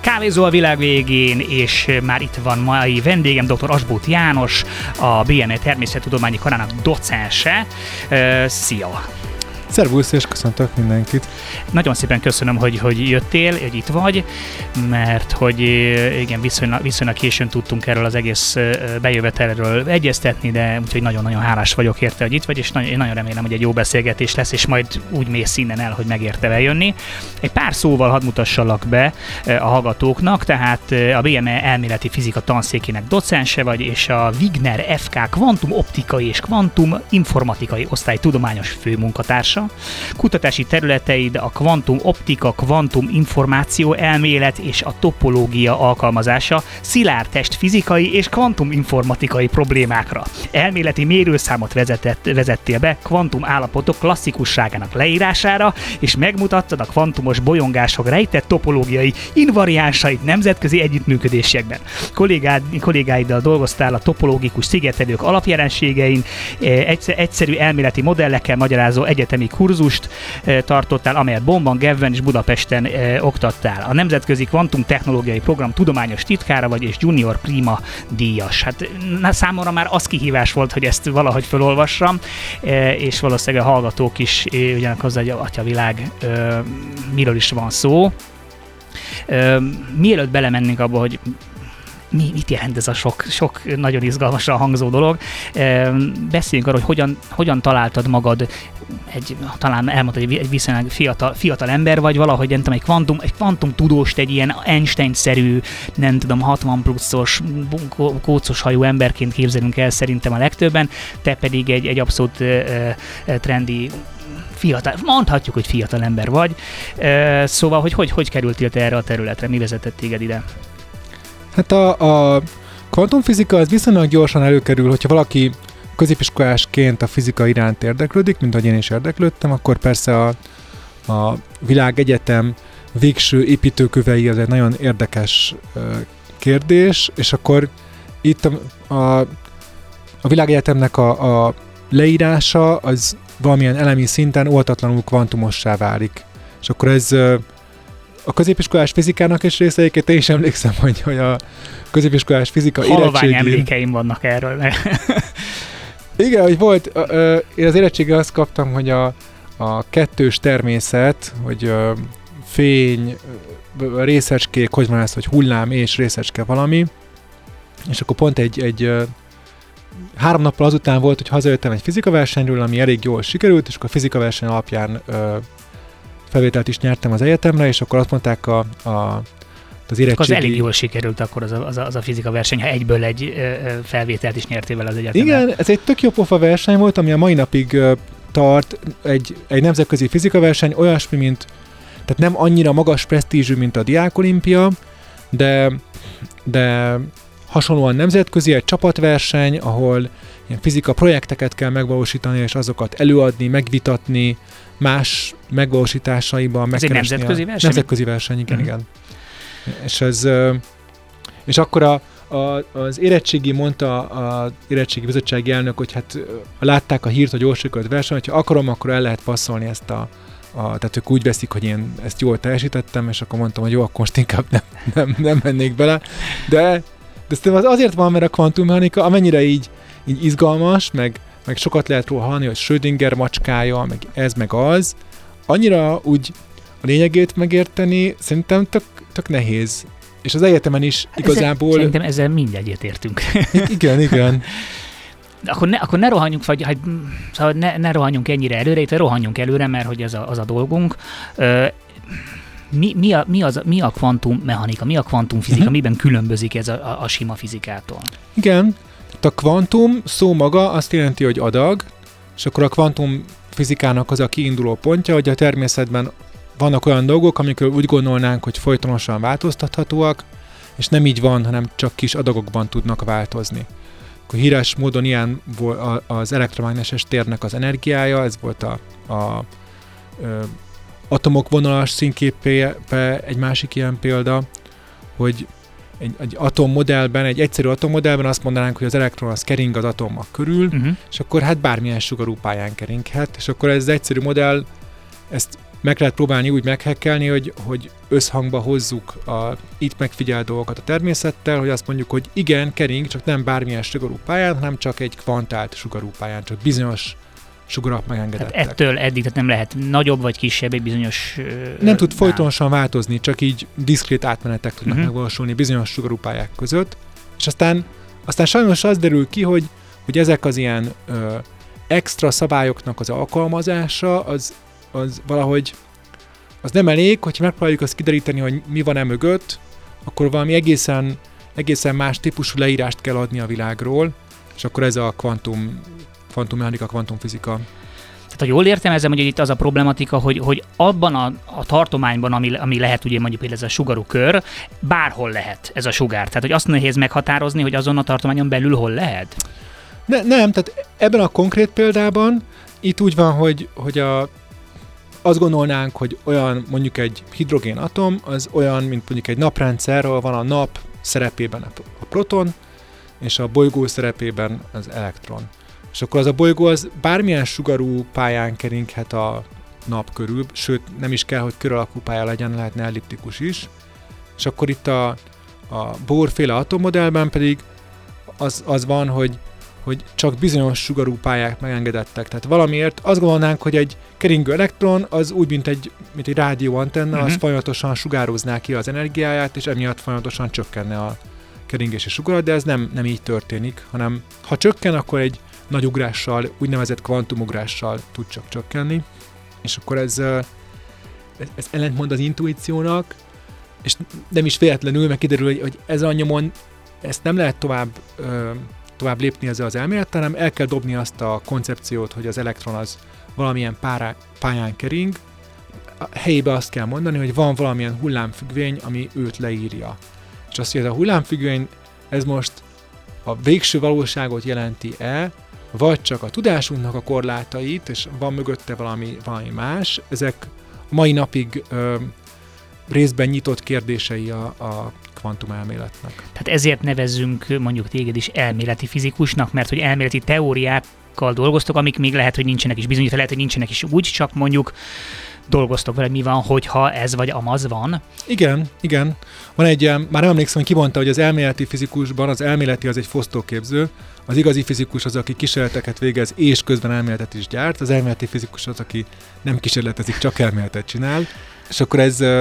Kávézó a világ végén, és már itt van mai vendégem, dr. Asbóth János, a BME Természettudományi Karának docense. Szia! Szervusz, és köszöntök mindenkit! Nagyon szépen köszönöm, hogy jöttél, hogy itt vagy, mert hogy igen, viszonylag későn tudtunk erről az egész bejövetelről egyeztetni, de úgyhogy nagyon-nagyon hálás vagyok érte, hogy itt vagy, és én nagyon remélem, hogy egy jó beszélgetés lesz, és majd úgy mész innen el, hogy megérte eljönni. Egy pár szóval hadd mutassalak be a hallgatóknak, tehát a BME elméleti fizika tanszékének docense vagy, és a Wigner FK kvantum optikai és kvantum informatikai osztály tudományos főmunkatársa. Kutatási területeid a kvantum optika, kvantum információ elmélet és a topológia alkalmazása szilárd testfizikai és kvantum informatikai problémákra. Elméleti mérőszámot vezettél be kvantum állapotok klasszikusságának leírására, és megmutattad a kvantumos bolyongások rejtett topológiai invariánsait nemzetközi együttműködésekben. Kollégáiddal dolgoztál a topológikus szigetelők alapjelenségein, egyszerű elméleti modellekkel magyarázó egyetemi kurzust tartottál, amelyet Bonnban, Genfben és Budapesten oktattál. A Nemzetközi Kvantum Technológiai Program tudományos titkára vagy, és Junior Prima díjas. Hát számomra már az kihívás volt, hogy ezt valahogy felolvassam, és valószínűleg a hallgatók is ugyanak hozzá, hogy atyavilág, miről is van szó. Mielőtt belemennénk abba, hogy mit jelent ez a sok nagyon izgalmasan hangzó dolog. Beszéljünk arról, hogy hogyan találtad magad, talán elmondtad, hogy egy viszonylag fiatal ember vagy, valahogy nem tudom, egy kvantum tudóst, egy ilyen Einstein-szerű, nem tudom, 60 pluszos, kócos hajú emberként képzelünk el szerintem a legtöbben, te pedig egy abszolút trendi, fiatal, mondhatjuk, hogy fiatal ember vagy. Szóval, hogy kerültél te erre a területre, mi vezetett téged ide? Hát a kvantumfizika az viszonylag gyorsan előkerül, hogyha valaki középiskolásként a fizika iránt érdeklődik, mint ahogy én is érdeklődtem, akkor persze a világegyetem végső építőkövei az egy nagyon érdekes kérdés, és akkor itt a világegyetemnek a leírása az valamilyen elemi szinten oltatlanul kvantumossá válik. És akkor ez a középiskolás fizikának is részeiket, én is emlékszem, hogy a középiskolás fizika érettségi... Halvány emlékeim vannak erről. Igen, hogy volt, én az érettségi azt kaptam, hogy a kettős természet, hogy fény, részecskék, hogy van ez, hogy hullám és részecske valami, és akkor pont egy 3 nappal azután volt, hogy hazajöttem egy fizikaversenyről, ami elég jól sikerült, és akkor a fizikaverseny alapján felvételt is nyertem az egyetemre, és akkor azt mondták az érettségi... Az elég jól sikerült akkor az a fizika verseny, ha egyből egy felvételt is nyertél vele az egyetemre. Igen, ez egy tök jó pofa verseny volt, ami a mai napig tart, egy nemzetközi fizika verseny, olyasmi, mint, tehát nem annyira magas presztízsű, mint a Diákolimpia, de hasonlóan nemzetközi, egy csapatverseny, ahol ilyen fizika projekteket kell megvalósítani, és azokat előadni, megvitatni, más megvalósításaiban ez megkeresni. Ez egy nemzetközi verseny? Nemzetközi verseny, igen. És akkor az érettségi mondta az érettségi bizottsági elnök, hogy hát látták a hírt, hogy jól sikerült verseny, hogyha akarom, akkor el lehet passzolni ezt tehát ők úgy veszik, hogy én ezt jól teljesítettem, és akkor mondtam, hogy jó, akkor most inkább nem mennék bele. De szerintem az azért van, mert a kvantummechanika amennyire így izgalmas, meg sokat lehet róla hallani, hogy Schrödinger macskája, meg ez, meg az, annyira úgy a lényegét megérteni, szerintem tök nehéz. És az egyetemen is igazából... Szerintem ezzel mind egyetértünk. Igen. Akkor ne rohanjunk, vagy szóval ne rohanjunk ennyire előre, itt rohanjunk előre, mert hogy az a dolgunk. Mi a kvantummechanika, mi a kvantumfizika, miben különbözik ez a sima fizikától? Igen, a kvantum szó maga azt jelenti, hogy adag, és akkor a kvantumfizikának az a kiinduló pontja, hogy a természetben vannak olyan dolgok, amikről úgy gondolnánk, hogy folytonosan változtathatóak, és nem így van, hanem csak kis adagokban tudnak változni. Akkor híres módon ilyen volt az elektromágneses térnek az energiája, ez volt a atomok vonalas színképébe egy másik ilyen példa, hogy egy atommodellben, egy egyszerű atommodellben azt mondanánk, hogy az elektron az kering az atomok körül, és akkor hát bármilyen sugarú pályán keringhet, és akkor ez az egyszerű modell, ezt meg lehet próbálni úgy meghekkelni, hogy összhangba hozzuk a itt megfigyelt dolgokat a természettel, hogy azt mondjuk, hogy igen, kering, csak nem bármilyen sugarú pályán, hanem csak egy kvantált sugarú pályán, csak bizonyos sugarak megengedettek. Tehát ettől eddig tehát nem lehet nagyobb vagy kisebb egy bizonyos... Nem tud folytonosan változni, csak így diszkrét átmenetek tudnak megvalósulni bizonyos sugarú pályák között, és aztán sajnos az derül ki, hogy ezek az ilyen extra szabályoknak az alkalmazása, az valahogy az nem elég, hogyha megpróbáljuk azt kideríteni, hogy mi van mögött, akkor valami egészen más típusú leírást kell adni a világról, és akkor ez a kvantummechanika, kvantumfizika. Tehát, ha jól értelmezem, hogy itt az a problematika, hogy abban a tartományban, ami lehet ugye mondjuk például ez a sugarú kör, bárhol lehet ez a sugár. Tehát, hogy azt nehéz meghatározni, hogy azon a tartományon belül hol lehet? Nem, tehát ebben a konkrét példában itt úgy van, hogy azt gondolnánk, hogy olyan mondjuk egy hidrogénatom, az olyan, mint mondjuk egy naprendszer, ahol van a nap szerepében a proton, és a bolygó szerepében az elektron. És akkor az a bolygó az bármilyen sugarú pályán keringhet a nap körül, sőt nem is kell, hogy kör alakú pálya legyen, lehetne elliptikus is. És akkor itt a Bohr-féle atommodellben pedig az van, hogy csak bizonyos sugarú pályák megengedettek. Tehát valamiért azt gondolnánk, hogy egy keringő elektron az úgy, mint egy rádióantenna, az folyamatosan sugározná ki az energiáját, és emiatt folyamatosan csökkenne a keringési sugarat, de ez nem így történik, hanem ha csökken, akkor egy nagy ugrással, úgynevezett kvantumugrással tud csak csökkenni, és akkor ez ellentmond az intuíciónak, és nem is véletlenül, meg kiderül, hogy ez a nyomon ezt nem lehet tovább lépni ezzel az elmélettel, hanem el kell dobni azt a koncepciót, hogy az elektron az valamilyen pályán kering. A helyébe azt kell mondani, hogy van valamilyen hullámfüggvény, ami őt leírja. És azt, hogy ez a hullámfüggvény, ez most a végső valóságot jelenti-e, vagy csak a tudásunknak a korlátait, és van mögötte valami más. Ezek a mai napig részben nyitott kérdései a kvantumelméletnek. Tehát ezért nevezzünk mondjuk téged is elméleti fizikusnak, mert hogy elméleti teóriákkal dolgoztok, amik még lehet, hogy nincsenek is bizonyítva, lehet, hogy nincsenek is úgy, csak mondjuk dolgoztok vele, mi van, hogyha ez vagy amaz van. Igen. Van egy ilyen, már nem emlékszem, hogy ki mondta, hogy az elméleti fizikusban az elméleti az egy fosztóképző, az igazi fizikus az, aki kísérleteket végez, és közben elméletet is gyárt, az elméleti fizikus az, aki nem kísérletezik, csak elméletet csinál, és akkor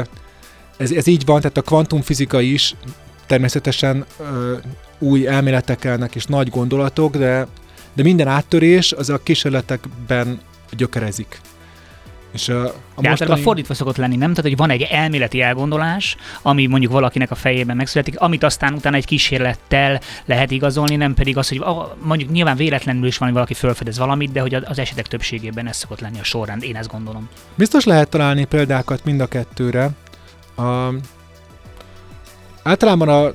ez így van, tehát a kvantumfizika is természetesen új elméletekkelnek és nagy gondolatok, de minden áttörés az a kísérletekben gyökerezik. És általában fordítva szokott lenni, nem? Tehát, hogy van egy elméleti elgondolás, ami mondjuk valakinek a fejében megszületik, amit aztán utána egy kísérlettel lehet igazolni, nem pedig az, hogy mondjuk nyilván véletlenül is van, hogy valaki felfedez valamit, de hogy az esetek többségében ez szokott lenni a sorrend, én ezt gondolom. Biztos lehet találni példákat mind a kettőre. Általában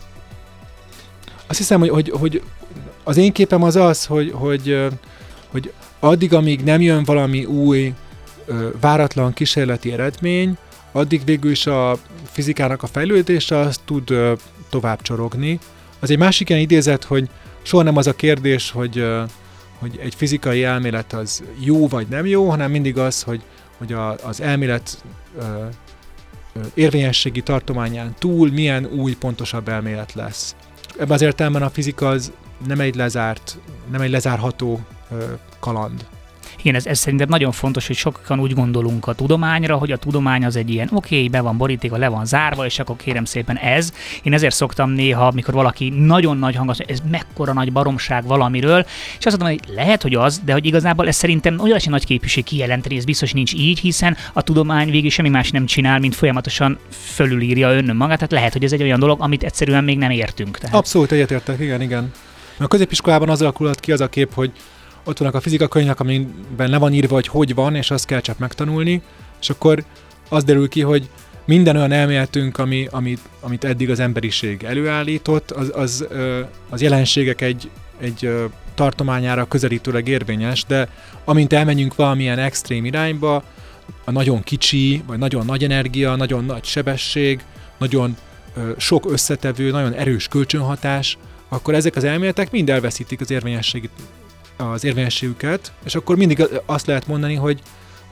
azt hiszem, hogy az én képem az, hogy addig, amíg nem jön valami új, váratlan kísérleti eredmény, addig végül is a fizikának a fejlődése az tud tovább csorogni. Az egy másik ilyen idézet, hogy soha nem az a kérdés, hogy egy fizikai elmélet az jó vagy nem jó, hanem mindig az, hogy az elmélet érvényességi tartományán túl milyen új, pontosabb elmélet lesz. Ebben az értelemben a fizika az nem egy lezárható kaland. Igen, ez szerintem nagyon fontos, hogy sokan úgy gondolunk a tudományra, hogy a tudomány az egy ilyen be van borítéka, le van zárva, és akkor kérem szépen ez. Én ezért szoktam néha, mikor valaki nagyon nagy hangot, ez mekkora nagy baromság valamiről, és azt mondom, hogy lehet, hogy az, de hogy igazából ez szerintem olyasi nagy képűség kijelenteni, ez biztos nincs így, hiszen a tudomány végül semmi más nem csinál, mint folyamatosan fölülírja önmagát, tehát lehet, hogy ez egy olyan dolog, amit egyszerűen még nem értünk. Tehát... Abszolút egyetértek, igen. A középiskolában az alakulhat ki az a kép, hogy ott vannak a fizikakönyvek, amiben le van írva, hogy van, és azt kell csak megtanulni, és akkor az derül ki, hogy minden olyan elméletünk, amit eddig az emberiség előállított, az jelenségek egy tartományára közelítőleg érvényes, de amint elmenjünk valamilyen extrém irányba, a nagyon kicsi, vagy nagyon nagy energia, nagyon nagy sebesség, nagyon sok összetevő, nagyon erős kölcsönhatás, akkor ezek az elméletek mind elveszítik az érvényességüket, és akkor mindig azt lehet mondani, hogy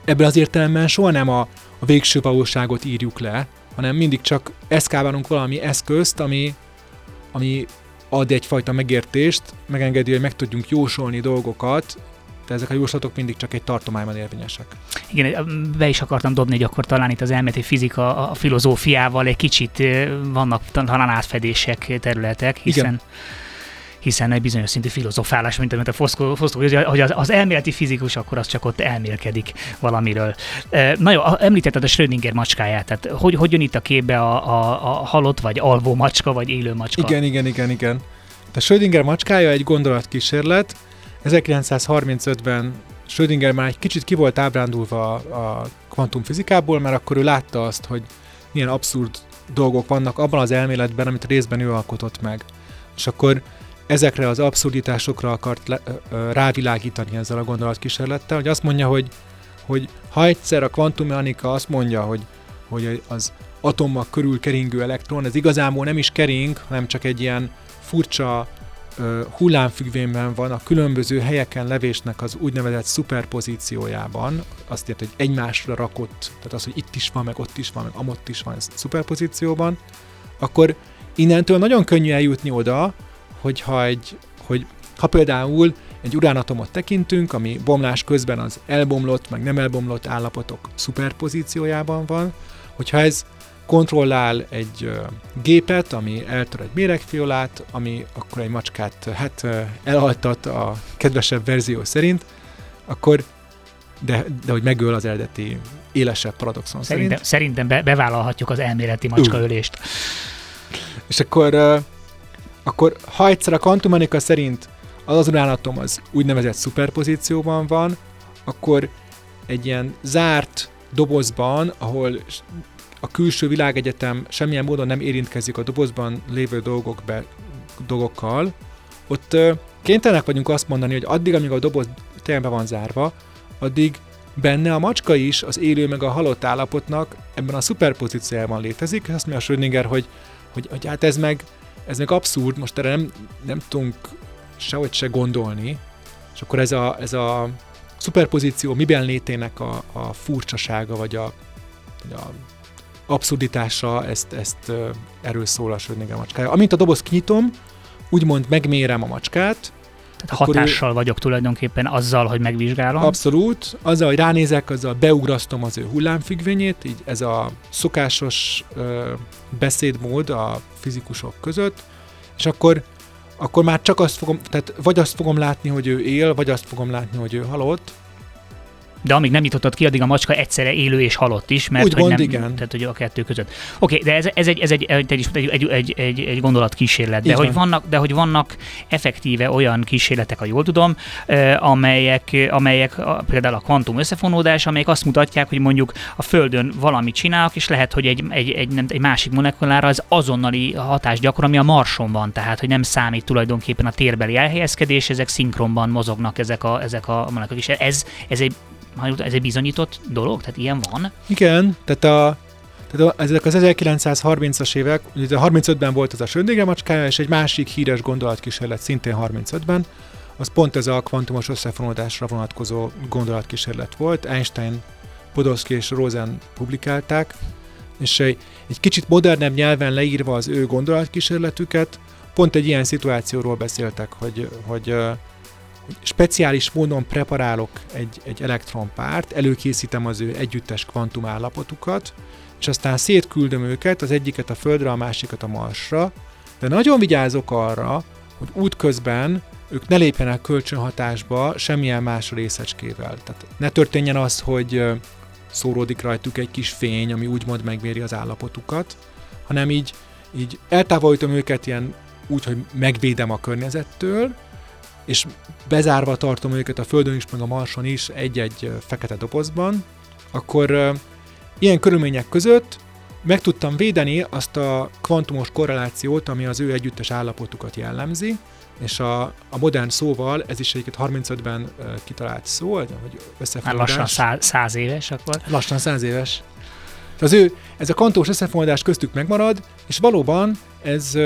ebben az értelemben soha nem a végső valóságot írjuk le, hanem mindig csak eszkálunk valami eszközt, ami ad egyfajta megértést, megengedi, hogy meg tudjunk jósolni dolgokat, de ezek a jóslatok mindig csak egy tartományban érvényesek. Igen, be is akartam dobni, hogy akkor talán itt az elméleti fizika a filozófiával egy kicsit vannak talán átfedések, területek, hiszen egy bizonyos szintű filozofálás, mint amit a Foszkó, hogy az elméleti fizikus akkor az csak ott elmélkedik valamiről. Na jó, említetted a Schrödinger macskáját, tehát hogy jön itt a képbe a halott, vagy alvó macska, vagy élő macska? Igen. A Schrödinger macskája egy gondolatkísérlet. 1935-ben Schrödinger már egy kicsit ki volt ábrándulva a kvantumfizikából, mert akkor ő látta azt, hogy milyen abszurd dolgok vannak abban az elméletben, amit részben ő alkotott meg. És akkor ezekre az abszurditásokra akart rávilágítani ezzel a gondolatkísérlettel, hogy azt mondja, hogy ha egyszer a kvantummechanika azt mondja, hogy az atommag körül keringő elektron, ez igazából nem is kering, hanem csak egy ilyen furcsa hullámfüggvényben van a különböző helyeken levésnek az úgynevezett szuperpozíciójában, azt érti, hogy egymásra rakott, tehát az, hogy itt is van, meg ott is van, meg amott is van, ez szuperpozícióban, akkor innentől nagyon könnyű eljutni oda, hogy ha például egy uránatomot tekintünk, ami bomlás közben az elbomlott, meg nem elbomlott állapotok szuperpozíciójában van, hogyha ez kontrollál egy gépet, ami eltör egy méregfiolát, ami akkor egy macskát elhaltat a kedvesebb verzió szerint, akkor, de hogy megöl az eredeti élesebb paradoxon szerint. Szerintem bevállalhatjuk az elméleti macskaölést. És akkor ha egyszer a kvantummechanika szerint az uránatom az úgynevezett szuperpozícióban van, akkor egy ilyen zárt dobozban, ahol a külső világegyetem semmilyen módon nem érintkezik a dobozban lévő dolgokkal, ott kénytelenek vagyunk azt mondani, hogy addig, amíg a doboz tényleg be van zárva, addig benne a macska is az élő meg a halott állapotnak ebben a szuperpozíciójában létezik, és azt mondja Schrödinger, hogy hát ez meg abszurd, most erre nem tudunk sehogy se gondolni, és akkor ez a szuperpozíció miben létének a furcsasága, vagy a abszurditása, ezt erről szól a Schrödinger macskája. Amint a dobozt kinyitom, úgymond megmérem a macskát. Hatással vagyok tulajdonképpen azzal, hogy megvizsgálom. Abszolút. Azzal, hogy ránézek, azzal beugrasztom az ő hullámfüggvényét, így ez a szokásos beszédmód a fizikusok között, és akkor már csak vagy azt fogom látni, hogy ő él, vagy azt fogom látni, hogy ő halott. De amíg nem nyitottad ki, addig a macska egyszerre élő és halott is, mert úgy hogy gond, nem, igen. Tehát hogy a kettő között. Oké, de ez egy gondolatkísérlet. De hogy vannak effektíve olyan kísérletek, ha jól tudom, amelyek például a kvantum összefonódás, amelyek azt mutatják, hogy mondjuk a Földön valamit csinálok, és lehet, hogy egy másik molekulára az azonnali hatást gyakorol, ami a Marson van, tehát hogy nem számít tulajdonképpen a térbeli elhelyezkedés, ezek szinkronban mozognak ezek a molekulák. És ez egy bizonyított dolog? Tehát ilyen van? Igen, tehát ezek az 1930-as évek, ugye 35-ben volt ez a Schrödinger macskája, és egy másik híres gondolatkísérlet szintén 35-ben, az pont ez a kvantumos összefonódásra vonatkozó gondolatkísérlet volt. Einstein, Podolsky és Rosen publikálták, és egy kicsit modernebb nyelven leírva az ő gondolatkísérletüket, pont egy ilyen szituációról beszéltek, hogy speciális módon preparálok egy elektronpárt, előkészítem az ő együttes kvantumállapotukat, és aztán szétküldöm őket, az egyiket a Földre, a másikat a Marsra, de nagyon vigyázok arra, hogy útközben ők ne lépjenek kölcsönhatásba semmilyen más részecskével. Tehát ne történjen az, hogy szóródik rajtuk egy kis fény, ami úgymond megméri az állapotukat, hanem így eltávolítom őket ilyen úgy, hogy megvédem a környezettől, és bezárva tartom őket a Földön is, meg a Marson is egy-egy fekete dobozban, akkor ilyen körülmények között meg tudtam védeni azt a kvantumos korrelációt, ami az ő együttes állapotukat jellemzi, és a modern szóval, ez is egyébként 35-ben kitalált szó, hogy összefonódás. Lassan 100 éves akkor. Lassan 100 éves. Ez a kvantumos összefonódás köztük megmarad, és valóban ez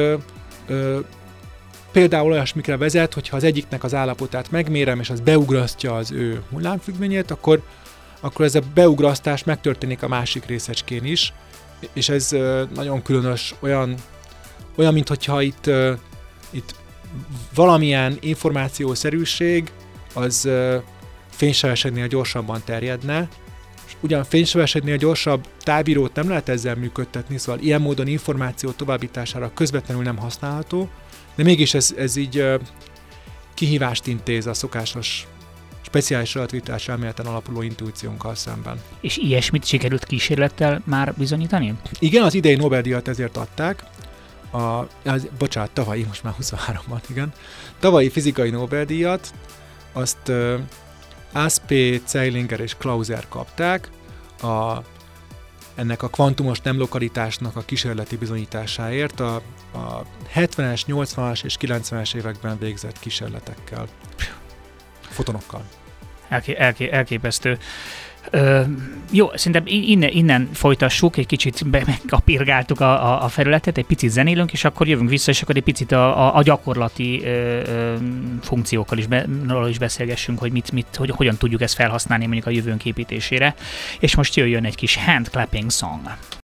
például olyasmikre vezet, hogyha az egyiknek az állapotát megmérem, és az beugrasztja az ő hullámfüggvényét, akkor akkor ez a beugrasztás megtörténik a másik részecskén is, és ez nagyon különös, olyan mintha itt valamilyen információszerűség az fénysebességnél gyorsabban terjedne, és ugyan fénysebességnél gyorsabb távírót nem lehet ezzel működtetni, szóval ilyen módon információ továbbítására közvetlenül nem használható, de mégis ez így kihívást intéz a szokásos speciális relativitás elméleten alapuló intuíciónkkal szemben. És ilyesmit sikerült kísérlettel már bizonyítani? Igen, az idei Nobel-díjat ezért adták. Tavalyi, most már 23-ban, igen. Tavalyi fizikai Nobel-díjat azt Aspé, Zeilinger és Clauser kapták ennek a kvantumos nemlokalitásnak a kísérleti bizonyításáért a 70-es, 80-as és 90-es években végzett kísérletekkel. Fotonokkal. Elképesztő. Jó, szerintem innen folytassuk, egy kicsit megkapirgáltuk a felületet, egy picit zenélünk, és akkor jövünk vissza, és akkor egy picit a gyakorlati funkciókkal is beszélgessünk, hogy hogyan tudjuk ezt felhasználni mondjuk a jövőnk építésére. És most jöjjön egy kis hand clapping song.